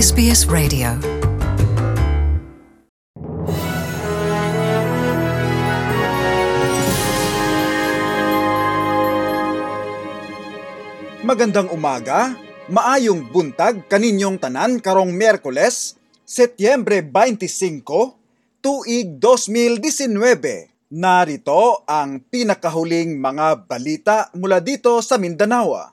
SBS Radio. Magandang umaga, maayong buntag kaninyong tanan karong Miyerkules, Setyembre 25, tuig 2019. Narito ang pinakahuling mga balita mula dito sa Mindanao.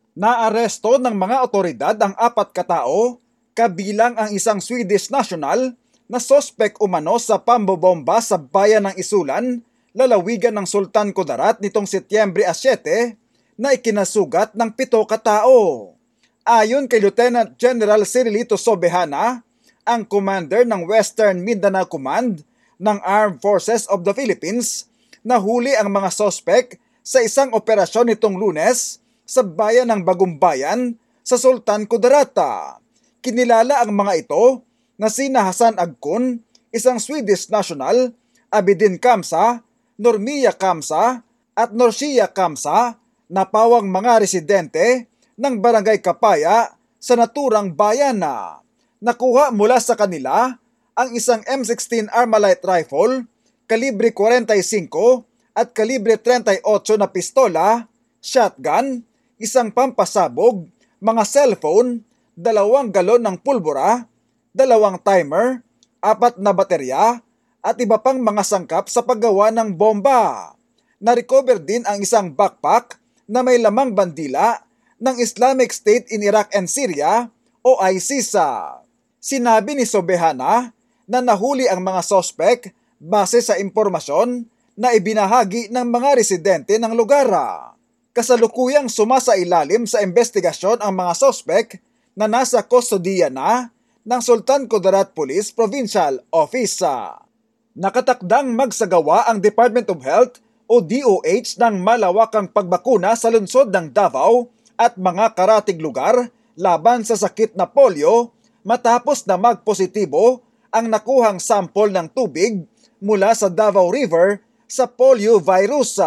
Naaresto ng mga otoridad ang 4 katao, kabilang ang isang Swedish national na sospek umano sa pambobomba sa bayan ng Isulan, lalawigan ng Sultan Kudarat nitong Setyembre 7 na ikinasugat ng 7 katao. Ayon kay Lieutenant General Cirilito Sobejana, ang commander ng Western Mindanao Command ng Armed Forces of the Philippines, nahuli ang mga sospek sa isang operasyon nitong Lunes sa bayan ng Bagumbayan sa Sultan Kudarat. Kinilala ang mga ito na sina Hasan Agkun, isang Swedish national, Abidin Kamsa, Normia Kamsa at Norcia Kamsa, na pawang mga residente ng Barangay Kapaya sa naturang bayan. Nakuha mula sa kanila ang isang M16 Armalite rifle, kalibre 45 at kalibre 38 na pistola, shotgun, isang pampasabog, mga cellphone, 2 galon ng pulbura, 2 timer, 4 na baterya, at iba pang mga sangkap sa paggawa ng bomba. Na-recover din ang isang backpack na may lamang bandila ng Islamic State in Iraq and Syria o ISIS. Sinabi ni Sobejana na nahuli ang mga sospek base sa impormasyon na ibinahagi ng mga residente ng lugar. Kasalukuyang sumasailalim sa investigasyon ang mga sospek na nasa kustodiya na ng Sultan Kudarat Police Provincial Office. Nakatakdang magsagawa ang Department of Health o DOH ng malawakang pagbakuna sa lungsod ng Davao at mga karatig lugar laban sa sakit na polio matapos na magpositibo ang nakuhang sample ng tubig mula sa Davao River sa polio virus.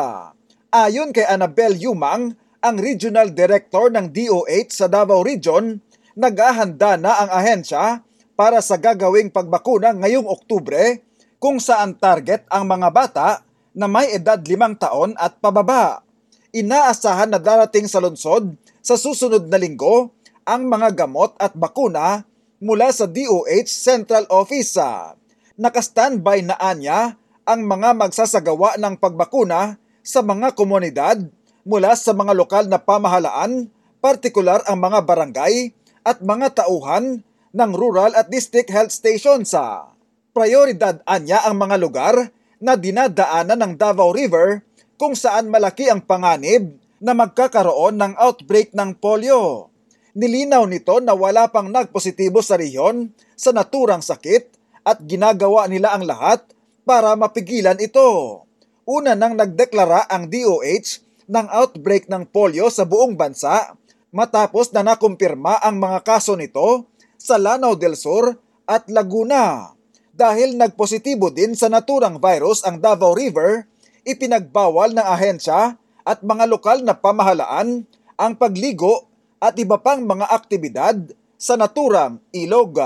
Ayon kay Annabel Yumang, ang Regional Director ng DOH sa Davao Region, naghahanda na ang ahensya para sa gagawing pagbakuna ngayong Oktubre, kung saan target ang mga bata na may edad 5 taon at pababa. Inaasahan na darating sa lungsod sa susunod na linggo ang mga gamot at bakuna mula sa DOH Central Office. Naka-standby na anya ang mga magsasagawa ng pagbakuna sa mga komunidad mula sa mga lokal na pamahalaan, partikular ang mga barangay at mga tauhan ng rural at district health stations. Prioridad anya ang mga lugar na dinadaanan ng Davao River kung saan malaki ang panganib na magkakaroon ng outbreak ng polio. Nilinaw nito na wala pang nagpositibo sa rehiyon sa naturang sakit at ginagawa nila ang lahat para mapigilan ito. Una nang nagdeklara ang DOH ng outbreak ng polio sa buong bansa matapos na nakumpirma ang mga kaso nito sa Lanao del Sur at Laguna. Dahil nagpositibo din sa naturang virus ang Davao River, ipinagbawal ng ahensya at mga lokal na pamahalaan ang pagligo at iba pang mga aktibidad sa naturang ilog.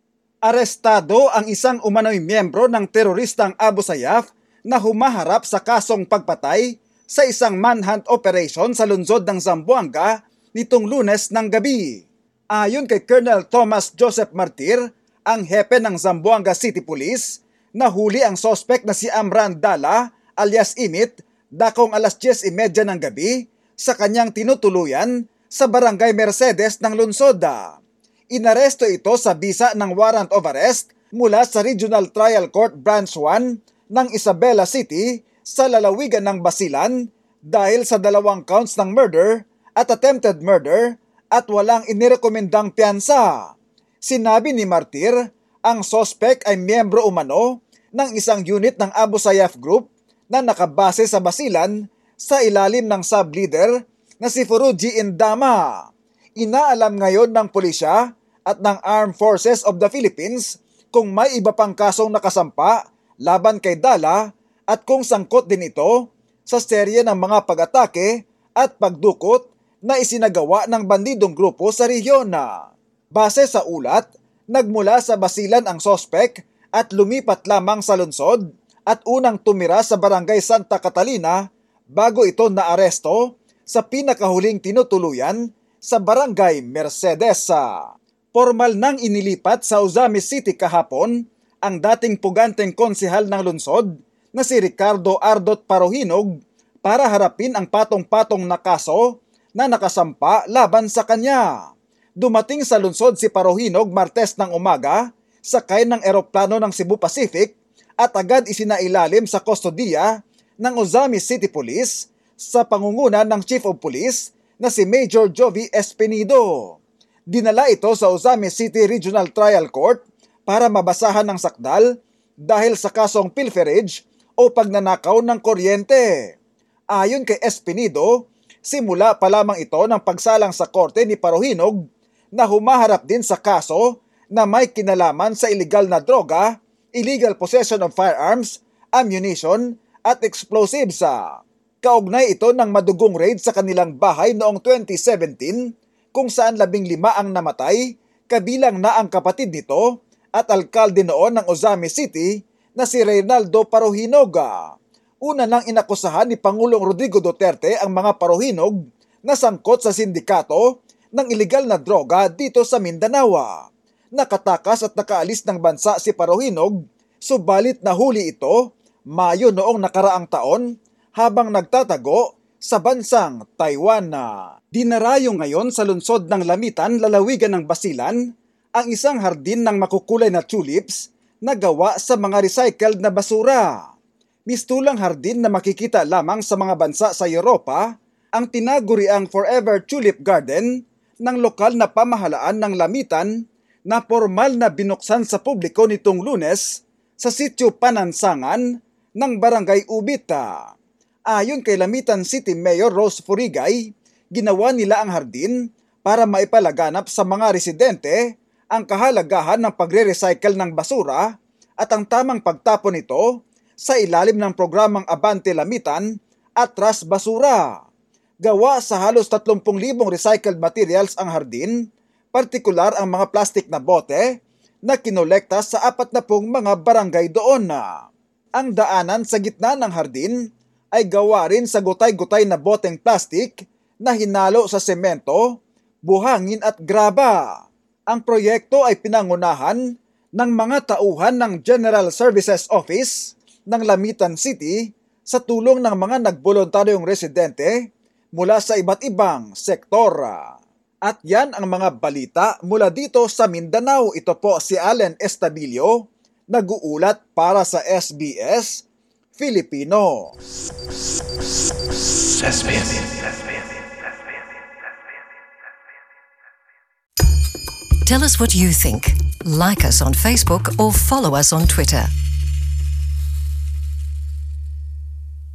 Arestado ang isang umano'y miyembro ng teroristang Abu Sayyaf na humaharap sa kasong pagpatay sa isang manhunt operation sa lungsod ng Zamboanga nitong Lunes ng gabi. Ayon kay Colonel Thomas Joseph Martir, ang hepe ng Zamboanga City Police, nahuli ang sospek na si Amran Dala alias Imit dakong alas 10:30 ng gabi sa kanyang tinutuluyan sa Barangay Mercedes ng lungsod. Inaresto ito sa bisa ng warrant of arrest mula sa Regional Trial Court Branch 1 ng Isabela City sa lalawigan ng Basilan dahil sa 2 counts ng murder at attempted murder at walang inirekomendang piyansa. Sinabi ni Martir, ang sospek ay miyembro umano ng isang unit ng Abu Sayyaf Group na nakabase sa Basilan sa ilalim ng sub-leader na si Furuji Indama. Inaalam ngayon ng pulisya at ng Armed Forces of the Philippines kung may iba pang kasong nakasampa laban kay Dala at kung sangkot din ito sa serye ng mga pag-atake at pagdukot na isinagawa ng bandidong grupo sa rehiyon. Base sa ulat, Nagmula sa Basilan ang sospek at lumipat lamang sa lungsod at unang tumira sa Barangay Santa Catalina bago ito naaresto sa pinakahuling tinutuluyan sa Barangay Mercedes. Formal nang inilipat sa Ozamis City kahapon ang dating puganteng konsehal ng lungsod na si Ricardo Ardot Parohinog para harapin ang patong-patong na kaso na nakasampa laban sa kanya. Dumating sa lungsod si Parohinog Martes ng umaga, sakay ng eroplano ng Cebu Pacific at agad isinailalim sa kustodiya ng Ozamis City Police sa pangunguna ng Chief of Police na si Major Jovi Espinido. Dinala ito sa Ozamis City Regional Trial Court para mabasahan ng sakdal dahil sa kasong pilferage o pagnanakaw ng kuryente. Ayon kay Espinido, simula pa lamang ito ng pagsalang sa korte ni Parohinog na humaharap din sa kaso na may kinalaman sa illegal na droga, illegal possession of firearms, ammunition at explosives. Kaugnay ito ng madugong raid sa kanilang bahay noong 2017 kung saan 15 ang namatay, kabilang na ang kapatid nito at alkalde noon ng Ozamis City na si Reynaldo Parohinog. Una nang inakusahan ni Pangulong Rodrigo Duterte ang mga Parohinog na sangkot sa sindikato ng iligal na droga dito sa Mindanao. Nakatakas at nakaalis ng bansa si Parohinog, subalit nahuli ito Mayo noong nakaraang taon habang nagtatago sa bansang Taiwan. Dinarayo ngayon sa lungsod ng Lamitan, lalawigan ng Basilan, ang isang hardin ng makukulay na tulips na gawa sa mga recycled na basura. Mistulang hardin na makikita lamang sa mga bansa sa Europa, ang tinaguriang Forever Tulip Garden ng lokal na pamahalaan ng Lamitan na formal na binuksan sa publiko nitong Lunes sa sitio Panansangan ng Barangay Ubita. Ayon kay Lamitan City Mayor Rose Furigay, ginawa nila ang hardin para maipalaganap sa mga residente ang kahalagahan ng pagre-recycle ng basura at ang tamang pagtapon nito sa ilalim ng programang Abante Lamitan at Ras Basura. Gawa sa halos 30,000 recycled materials ang hardin, partikular ang mga plastic na bote na kinolekta sa 40 mga barangay doon. Ang daanan sa gitna ng hardin ay gawa rin sa gutay-gutay na boteng plastic na hinalo sa semento, buhangin at graba. Ang proyekto ay pinangunahan ng mga tauhan ng General Services Office ng Lamitan City sa tulong ng mga nagboluntaryong residente mula sa iba't ibang sektor. At yan ang mga balita mula dito sa Mindanao. Ito po si Allen Estabilio, nag-uulat para sa SBS Filipino. Tell us what you think. Like us on Facebook or follow us on Twitter.